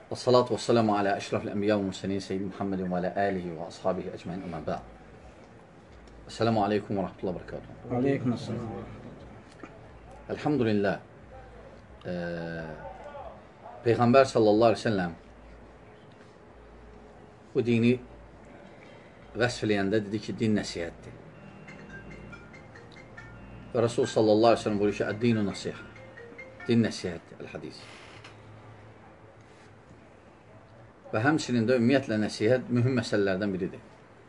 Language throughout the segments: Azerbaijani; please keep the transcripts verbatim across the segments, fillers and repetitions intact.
Və salatu və salamu alə əşrafil ənbiya və mürsəlin Seyyid Muhammedin və alə əlihi və ashabihi əcməin əmə bə'd. Esselamu aleykum və rahmetullah və barakatuhu. Aleykum əssalam. Elhamdülillah. E, Peyğəmbər sallallahu aleyhi ve sellem bu dini vəsf eləyəndə dedi ki, din nəsihətdir. Və Rasul sallallahu aleyhi ve sellem buyurur ki, əd-dinu nəsihə. Din nəsihətdir, el-hadis. Və həmçinin də ümumiyyətlə nəsihət mühüm məsələlərdən biridir.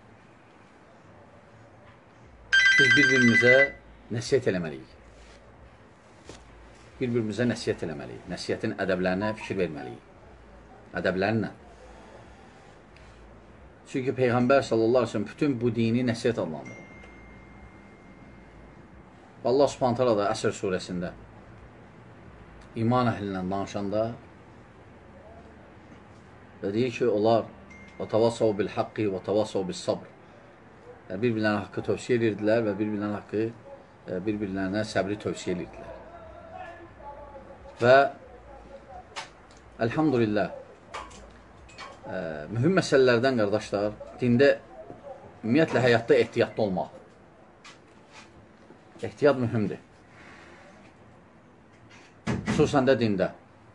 Biz bir-birimizə nəsihət eləməliyik. Bir-birimizə nəsihət eləməliyik. Nəsihətin ədəblərinə fikir verməliyik. Ədəblərinə. Çünki Peyğəmbər sallallahu aleyhi ve sellem bütün bu dini nəsihət adlandırır. Allah subhanahu taala da Əsr surəsində iman əhlindən danışanda və deyir ki, onlar və tavasav bil haqqi və tavasav bil sabr. Bir-birlərinə haqqı tövsiyə edirdilər və bir-birlərinə haqqı, bir-birlərinə səbri tövsiyə edirdilər. Və elhamdülillah mühüm məsələlərdən qardaşlar, dində ümumiyyətlə həyatda ehtiyatlı olmaq. Ehtiyat mühümdür. Xüsusən də dində.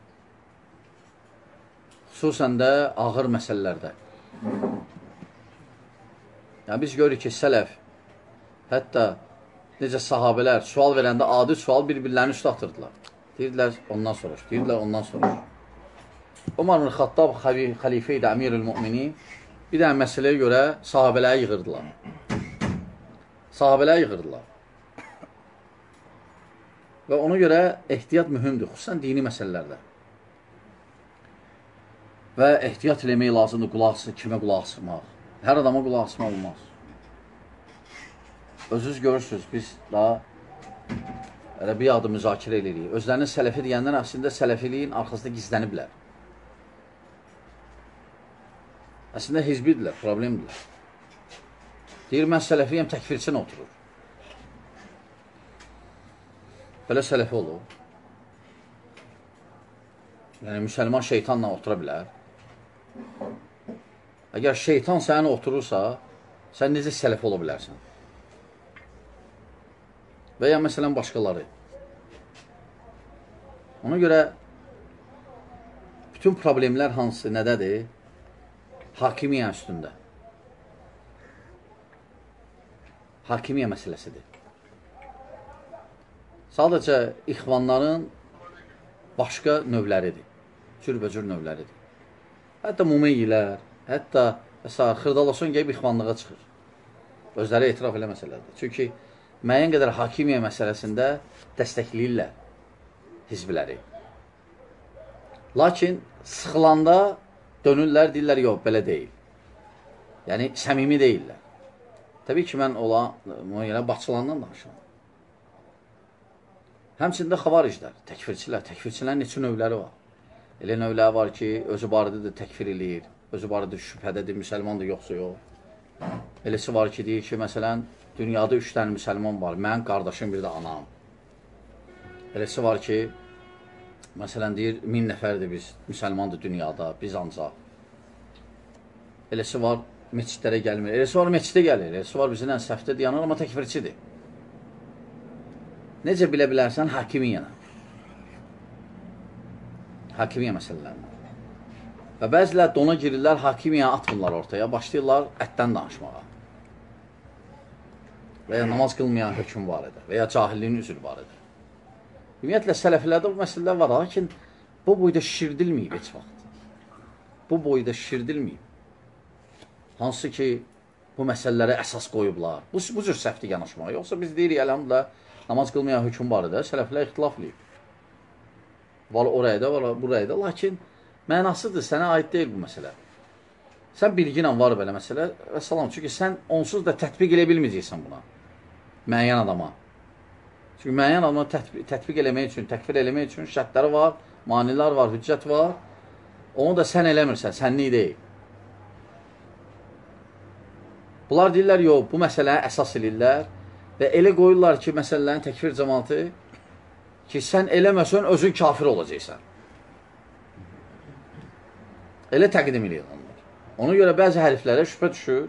Xüsusən də ağır məsələlərdə. Yəni, biz görürük ki, sələf, hətta necə sahabələr sual verəndə adi sual bir-birlərini üstə atırdılar. Deyirdilər, ondan soruş, deyirdilər, ondan soruş. Umar ibn Xattab xəlifə idi, əmirül müminin, bir dənə məsələyə görə sahabələri yığırdılar. Sahabələri yığırdılar. Və ona görə ehtiyat mühümdür, xüsusən dini məsələlərdə. Və ehtiyat eləmək lazımdır, qulaq asır, kimə qulaq asırmaq. Hər adama qulaq asmaq olmaz. Özünüz görürsünüz, biz daha elə bir adı müzakirə edirik. Özlərinin sələfi deyəndən əslində sələfiliyin arxasında gizləniblər. Əslində hizbidirlər, problemdirlər. Deyir, mən sələfiyəm, təkfirçən oturur. Belə sələfi olur. Yəni, müsəlman şeytanla otura bilər. Əgər şeytan səni oturursa, sən necə sələfi ola bilərsən? Və ya məsələn başqaları. Ona görə bütün problemlər hansı nədədir? Hakimiyyə üstündə. Hakimiyyə məsələsidir. Sadəcə ixvanların başqa növləridir. Cürbəcür növləridir. Hətta mumeyyilər, hətta xırdalasyon gəlib ixvanlığa çıxır. Özləri etiraf eləməsələrdir. Çünki müəyyən qədər hakimiyyə məsələsində dəstəkləyirlər hizbiləri. Lakin sıxılanda dönürlər, deyirlər, yox, belə deyil. Yəni, səmimi deyirlər. Təbii ki, mən ola, Baxçılandan danışıram. Həmçində xavariclər, təkfirçilər, təkfirçilərin neçə növləri var. Elə növləri var ki, özü barədə təkfir eləyir, özü barədə şübhədədir, müsəlmandır, yoxsa yox. Eləsi var ki, deyir ki, məsələn, dünyada üç dənə müsəlman var, mən, qardaşım, bir də anam. Eləsi var ki, məsələn, deyir, min nəfərdir biz, müsəlmandır dünyada, biz ancaq. Eləsi var, meçidlərə gəlmir, eləsi var, meçidə gəlir, eləsi var, bizimlə səhvdə dayanır, amma təkfirçidir. Necə bilə bilərsən? Hakimiyyənə. Hakimiyyə məsələlərinə. Və bəzilər dona girirlər, hakimiyyəni atmırlar ortaya, başlayırlar ətdən danışmağa. Və ya namaz qılmayan hökm var edir, və ya cahilliyin üzr var edir. Ümumiyyətlə, sələflərdə bu məsələlər var, lakin bu boyda şişirdilməyib heç vaxt. Bu boyda şişirdilməyib. Hansı ki, bu məsələlərə əsas qoyublar. Bu, bu cür səhvdir yanaşmağa. Yoxsa biz deyirik, əlhamdülillah, namaz qılmayan hökm var edir, sələflər ixtilaflıyıb. Var oraya da, var buraya da, lakin mənasıdır, sənə aid deyil bu məsələ. Sən bilginlə var belə məsələ və salam. Çünki sən onsuz da tətbiq elə bilməyəcəksən buna. Müəyyən adama. Çünki müəyyən adama tətbiq, tətbiq eləmək üçün, təkfir eləmək üçün şərtləri var, manilər var, hüccət var. Onu da sən eləmirsən, sənlik deyil. Bunlar deyirlər, yox, bu məsələyə əsas eləyirlər və elə qoyurlar ki, məsələlərin təkfir cəmaatı ki, sən eləməsən, özün kafir olacaqsan. Elə təqdim edir onlar. Ona görə bəzi hərflərə şübhə düşür.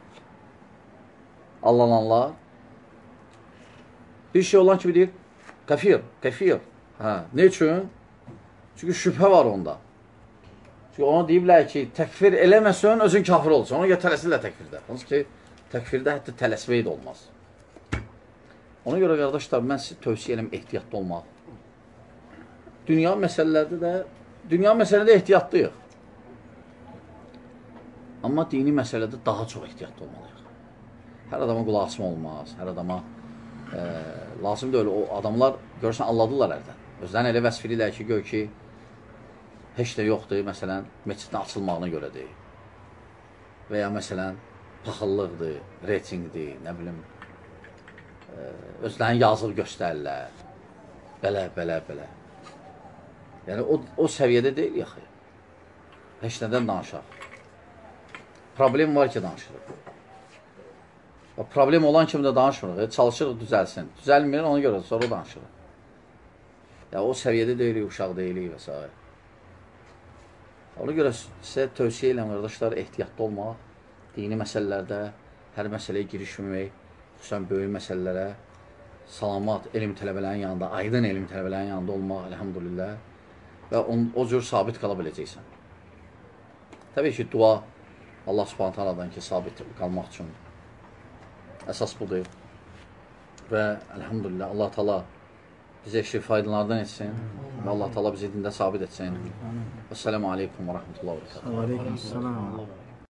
Allananlar. Bir şey olan kimi deyir, kafir, kafir. Hə, ne üçün? Çünki şübhə var onda. Çünki ona deyiblər ki, təkfir eləməsən, özün kafir olsun. Ona görə tələsirlər təkfirdə. Hansı ki, təkfirdə hətta tələsmək də olmaz. Ona görə, qardaşlar, mən sizə tövsiyə eləm ehtiyatlı olmaq. Dünya məsələlərdə də, dünya məsələdə ehtiyatlıyıq. Amma dini məsələdə daha çox ehtiyatlı olmalıyıq. Hər adama qulaq asma olmaz, hər adama e, lazım deyil. O adamlar, görürsən, anladılar hərdən. Özlərini elə vəsf edirlər ki, gör ki, heç də yoxdur, məsələn, meçidin açılmağına görədir. Və ya, məsələn, paxıllıqdır, reytingdir, nə bilim, e, özlərini yazıq göstərirlər. Belə, belə, belə. Yəni, o, o səviyyədə deyil, yaxı. Heç nədən danışaq. Problem var ki, danışırıq. Problem olan kimi də danışmırıq. Çalışırıq, düzəlsin. Düzəlmir, ona görə sonra danışırıq. Ya, o səviyyədə deyilik, uşaq deyilik və s. Ona görə sizə tövsiyə edirəm, qardaşlar, ehtiyatlı olmaq, dini məsələlərdə hər məsələyə girişməmək, xüsusən böyük məsələlərə, salamat elm tələbələrin yanında, aydın elm tələbələrin yanında olmaq, əlhamdülillah, və on, o cür sabit qala biləcəksən. Təbii ki, dua Allah Subhanahu taala'dan ki, sabit qalmaq üçün əsas budur. Və əlhamdülillah, Allah Taala bizə şifaidlərdən etsin və Allah Taala bizi dində sabit etsin. Esselamu aleykum və rəhmətullahi və bərəkatuhu. Aleyküm selam.